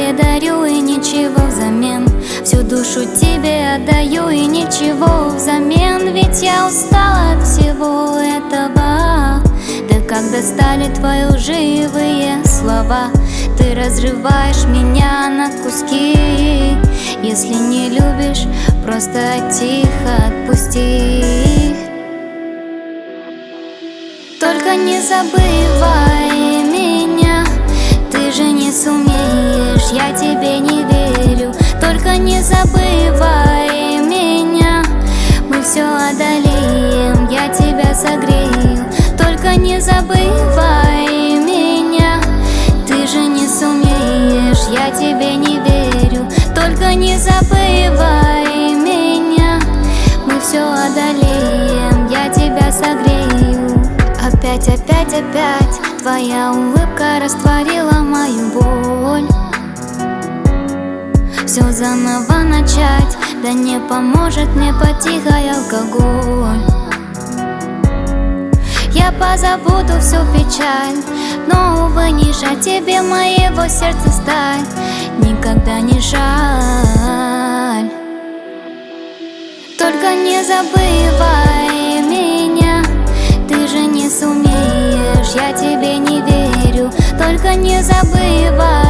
не дарю и ничего взамен. Всю душу тебе отдаю и ничего взамен. Ведь я устала от всего этого. Да как достали твои лживые слова. Ты разрываешь меня на куски. Если не любишь, просто тихо отпусти. Только не забывай меня, ты же не сумеешь, я тебе не верю. Только не забывай меня, мы все одолеем, я тебя согрею. Только не забывай меня, ты же не сумеешь, я тебе не верю. Только не забывай меня, мы все одолеем, я тебя согрею. Опять, опять, опять твоя улыбка растворила мою боль. Все заново начать, да не поможет мне потихой алкоголь. Я позабуду всю печаль, но, увы, не жаль тебе моего сердца сталь. Никогда не жаль. Только не забывай меня, ты же не сумеешь, я тебе не верю. Только не забывай